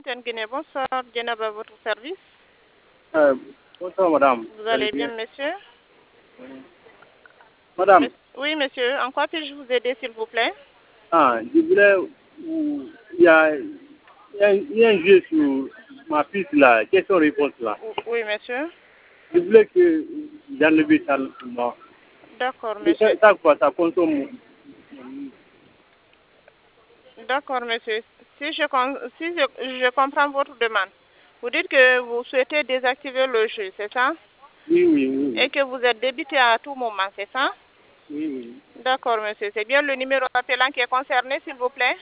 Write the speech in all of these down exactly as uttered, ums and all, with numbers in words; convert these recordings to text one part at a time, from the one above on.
Guinée, bonsoir. Djenab à votre service. Euh, bonsoir, madame. Vous allez bien, monsieur? Madame. Mes- Oui, monsieur. En quoi puis-je vous aider, s'il vous plaît? Ah, je voulais. Il y a, il y a, il y a un jeu sur ma piste là, question-réponse là. Oui, monsieur. Je voulais que j'enlève ça pour moi. D'accord, Et ça, monsieur. ça, quoi, ça consomme. D'accord, monsieur. Si je, com- si je, je comprends votre demande, vous dites que vous souhaitez désactiver le jeu, c'est ça? Oui, oui, oui. Et que vous êtes débité à tout moment, c'est ça? Oui, oui. D'accord, monsieur. C'est bien le numéro appelant qui est concerné, s'il vous plaît?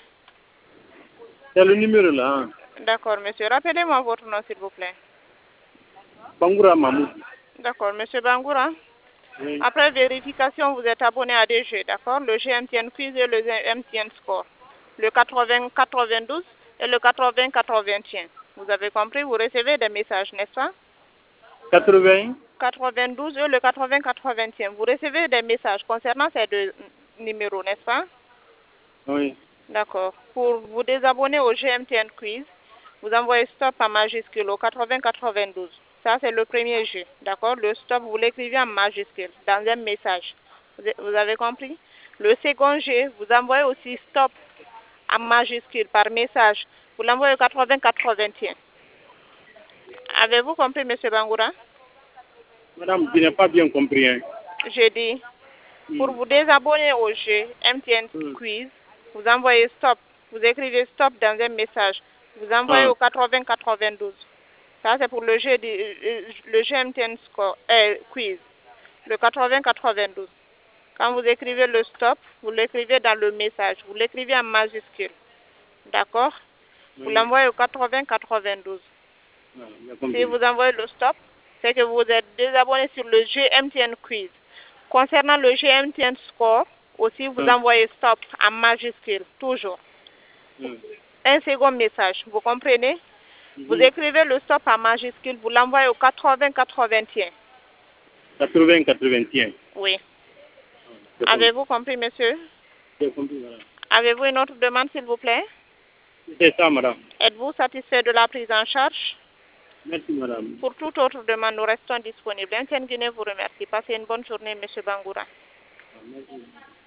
C'est le numéro là. Hein. D'accord, monsieur. Rappelez-moi votre nom, s'il vous plaît. Bangoura Mahmoud. D'accord, monsieur Bangoura. Oui. Après vérification, vous êtes abonné à des jeux, d'accord? Le jeu M T N Quiz et le M T N Score. Le quatre-vingts quatre-vingt-douze et le quatre-vingts quatre-vingt-un. Vous avez compris? Vous recevez des messages, n'est-ce pas? quatre-vingts. quatre-vingt-douze et le quatre-vingts quatre-vingt-un. Vous recevez des messages concernant ces deux numéros, n'est-ce pas? Oui. D'accord. Pour vous désabonner au G M T N Quiz, vous envoyez stop en majuscule au quatre-vingts quatre-vingt-douze. Ça, c'est le premier jeu. D'accord? Le stop, vous l'écrivez en majuscule dans un message. Vous avez compris? Le second jeu, vous envoyez aussi stop en majuscule par message. Vous l'envoyez au quatre-vingts quatre-vingt-un. Avez-vous compris, M. Bangoura? Madame, je n'ai pas bien compris. Hein. J'ai dit, pour vous désabonner au jeu M T N Mm. Quiz, vous envoyez stop. Vous écrivez stop dans un message. Vous envoyez Ah. au quatre-vingts quatre-vingt-douze. Ça, c'est pour le jeu, de, le jeu M T N Score, euh, Quiz. Le quatre-vingts quatre-vingt-douze. Quand vous écrivez le stop, vous l'écrivez dans le message. Vous l'écrivez en majuscule. D'accord? Oui. Vous l'envoyez au quatre-vingts quatre-vingt-douze. Ah, si vous envoyez le stop, c'est que vous êtes désabonné sur le G M T N Quiz. Concernant le G M T N Score, aussi vous ah. envoyez stop en majuscule, toujours. Mm. Un second message, vous comprenez? Mm-hmm. Vous écrivez le stop en majuscule, vous l'envoyez au quatre-vingts quatre-vingt-un. quatre-vingts quatre-vingt-un. Oui. Ah, Avez-vous compris, monsieur? J'ai compris, madame. Avez-vous une autre demande, s'il vous plaît? C'est ça, madame. Êtes-vous satisfait de la prise en charge? Merci, madame. Pour toute autre demande, nous restons disponibles. M T N Guinée vous remercie. Passez une bonne journée, monsieur Bangoura. Merci.